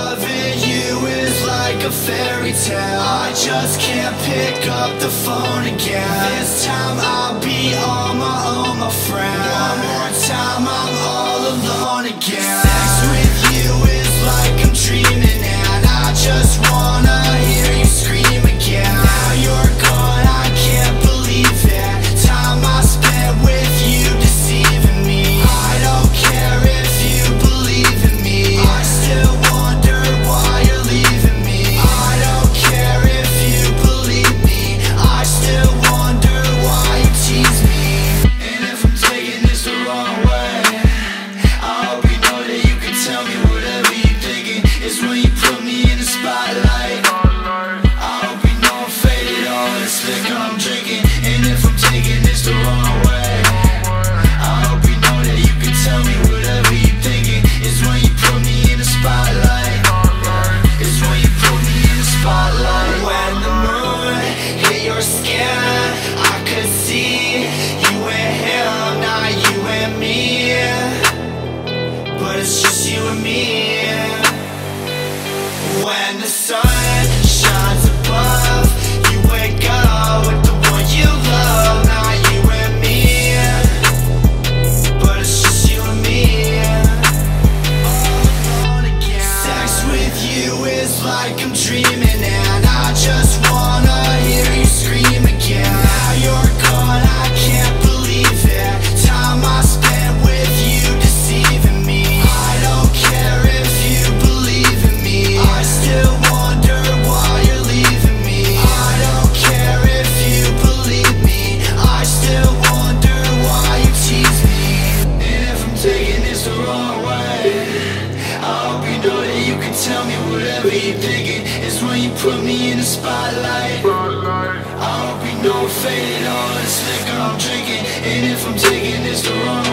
loving you is like a fairy tale. I just can't pick up the phone again. This time I'll be on my own, my friend. One more time I'm all alone again. Sex with you is like I'm dreaming, and I just wanna hear you scream again. Now you're gone, I can't believe it. Time I spent with you deceiving me. I don't care if you believe in me. I still wonder why you're leaving me. I don't care if you believe me. I still wonder why you tease me. And if I'm taking this the wrong way, I hope you know that you can tell me whatever you're thinking. It's when you put me in the spotlight. I hope you know I'm faded, all this liquor I'm drinking. And if I'm taking this the wrong way, I hope you know that you can tell me whatever you're thinking. It's when you put me in the spotlight. It's when you put me in the spotlight. When the moon hit your skin, I could see you and him, not you and me. But it's just you and me. When the sun shines above, you wake up with the one you love, not you and me. But it's just you and me. All alone again. Sex with you is like I'm dreaming, and I just wanna hear you scream again. Now you're gone, I can't believe it. Time I spent with you deceiving me. I don't care if you believe in me. I still wonder why you're leaving me. I don't care if you believe me. I still wonder why you tease me. And if I'm taking this the wrong way, I hope you know that you can tell me whatever you're thinking. It's when you put me in the spotlight. I hope you know I'm faded, all this liquor I'm drinking. And if I'm taking this the wrong